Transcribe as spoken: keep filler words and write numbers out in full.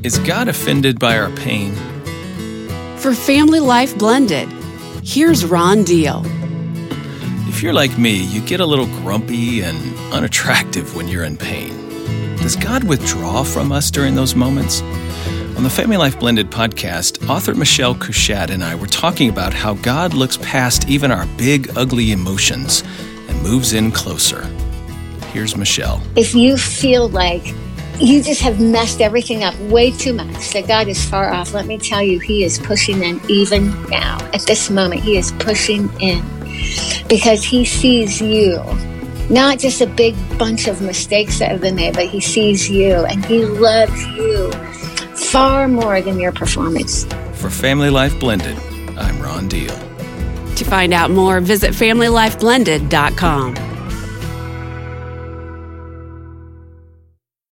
Is God offended by our pain? For Family Life Blended, here's Ron Deal. If you're like me, you get a little grumpy and unattractive when you're in pain. Does God withdraw from us during those moments? On the Family Life Blended podcast, author Michelle Couchette and I were talking about how God looks past even our big, ugly emotions and moves in closer. Here's Michelle. If you feel like you just have messed everything up way too much, that God is far off, let me tell you, He is pushing in even now. At this moment, He is pushing in because He sees you. Not just a big bunch of mistakes that have been made, but He sees you and He loves you far more than your performance. For Family Life Blended, I'm Ron Deal. To find out more, visit family life blended dot com.